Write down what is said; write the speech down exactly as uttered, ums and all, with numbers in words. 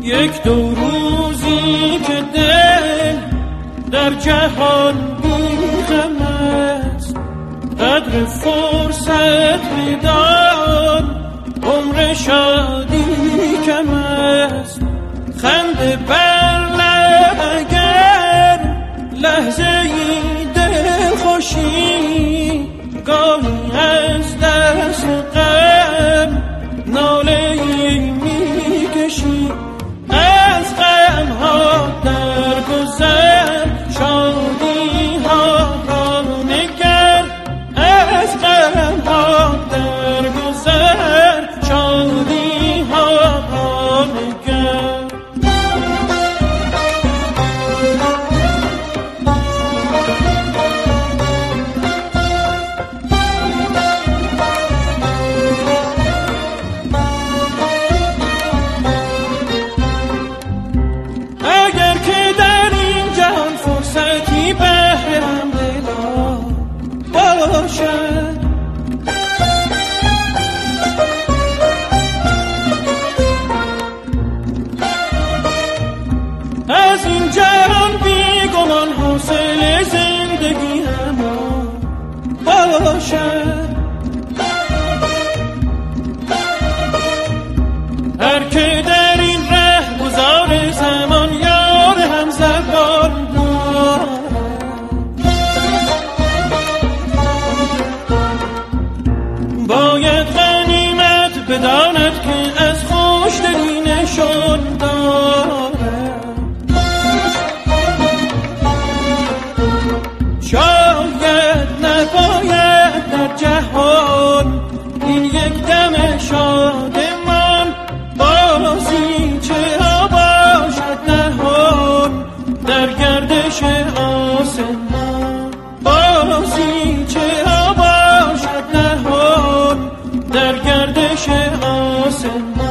یک دو روزی که دل در جهان بی‌غم است، قدر فرصت بدان عمر شادی کم است. خنده بر لب اگر لحظه ای دل خوشی، گاهی از دست غم ناله ای میکشی. از غم ها در گذر شادی ها را نگر، از غم ها در گذر شادی ها را نگر. اگر که در این جهان فرصتی بهر همدلا باشد، از این جهان بیگمان حاصل زندگی همان باشد. هر که در این ره گذار زمان یار هم زبان دارد، باید غنیمت بداند که از خوشدلی نشان دارد. شاید نباید در جهان این یک دم شادمان، بازی چه ها باشد نهان در گردش آسمان. بازی چه ها باشد نهان در گردش آسمان.